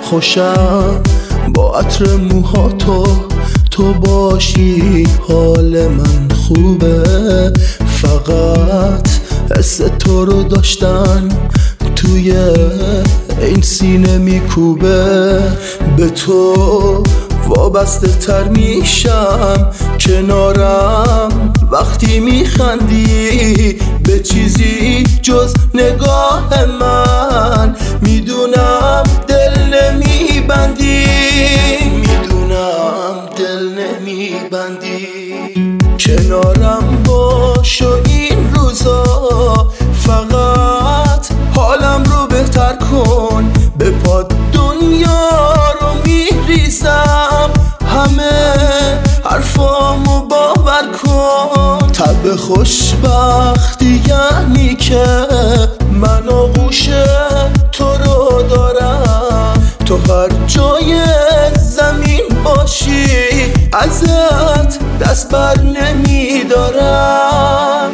خوشم با عطر موها تو باشی حال من خوبه. فقط حس تو رو داشتن توی این سینه میکوبه. به تو وابسته تر میشم کنارم وقتی میخندی. به چیزی جز نگاه من میدونم دل نمیبندی، میدونم دل نمیبندی. کنارم باش و این روزا فقط حالم رو بهتر کن. به پاد دنیا رو میریزم، همه حرفامو باور کن. تب خوشبختی یعنی که من آغوش تو رو دارم. تو هر جای زمین باشی ازت دست بر نمیدارم.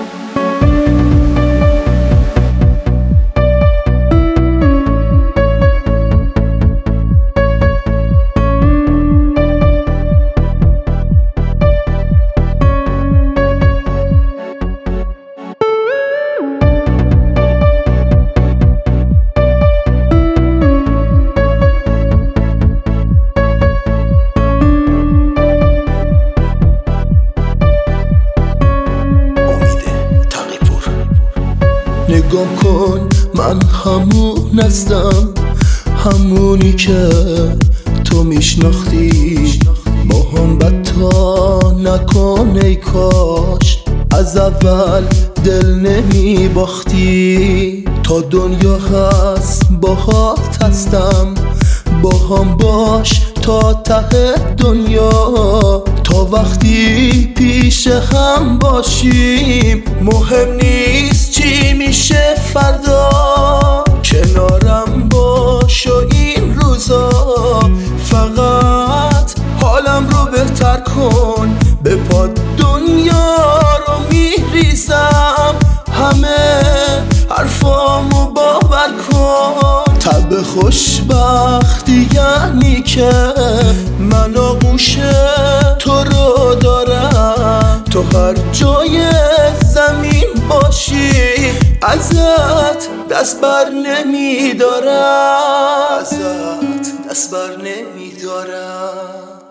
نگام کن من همون هستم، همونی که تو میشناختی. با هم بدتا نکن ای کاش از اول دل نمی باختی. تا دنیا هست باهات هستم، با هم باش تا ته دنیا. تا وقتی پیش هم باشیم مهم نیست چی میشه فردا. کنارم باش و این روزا فقط حالم رو بهتر کن. به پاد دنیا رو میریزم، همه حرفامو باور کن. تب خوشبختی یعنی که من آغوش تو رو دارم. تو هر جای زمین باشی ازت دست بر نمیدارم، ازت دست بر نمیدارم.